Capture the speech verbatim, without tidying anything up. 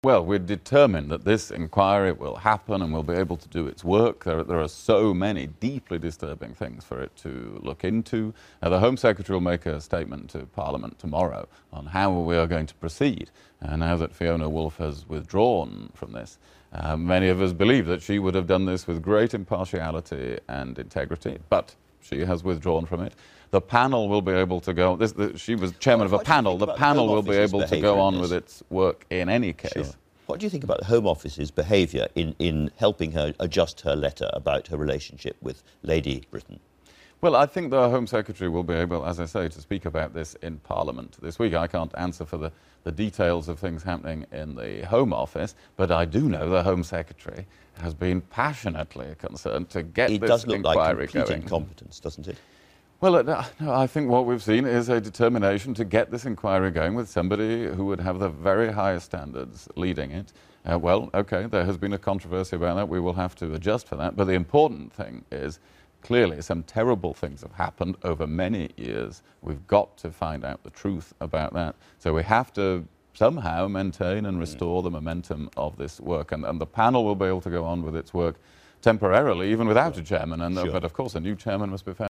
Well, we're determined that this inquiry will happen and will be able to do its work. There, there are so many deeply disturbing things for it to look into. Uh, the Home Secretary will make a statement to Parliament tomorrow on how we are going to proceed. Uh, now that Fiona Woolf has withdrawn from this, uh, many of us believe that she would have done this with great impartiality and integrity, but she has withdrawn from it. The panel will be able to go. This, the, she was chairman what, of a panel. The panel the will be able to go on with its work in any case. Sure. What do you think about the Home Office's behaviour in, in helping her adjust her letter about her relationship with Lady Britain? Well, I think the Home Secretary will be able, as I say, to speak about this in Parliament this week. I can't answer for the, the details of things happening in the Home Office, but I do know the Home Secretary has been passionately concerned to get it this does look inquiry like complete going. incompetence, doesn't it? Well, no, I think what we've seen is a determination to get this inquiry going with somebody who would have the very highest standards leading it. Uh, well, OK, there has been a controversy about that. We will have to adjust for that. But the important thing is, clearly, some terrible things have happened over many years. We've got to find out the truth about that. So we have to somehow maintain and restore the momentum of this work. And, and the panel will be able to go on with its work temporarily, even without a chairman. And, Sure. uh, but, of course, a new chairman must be found.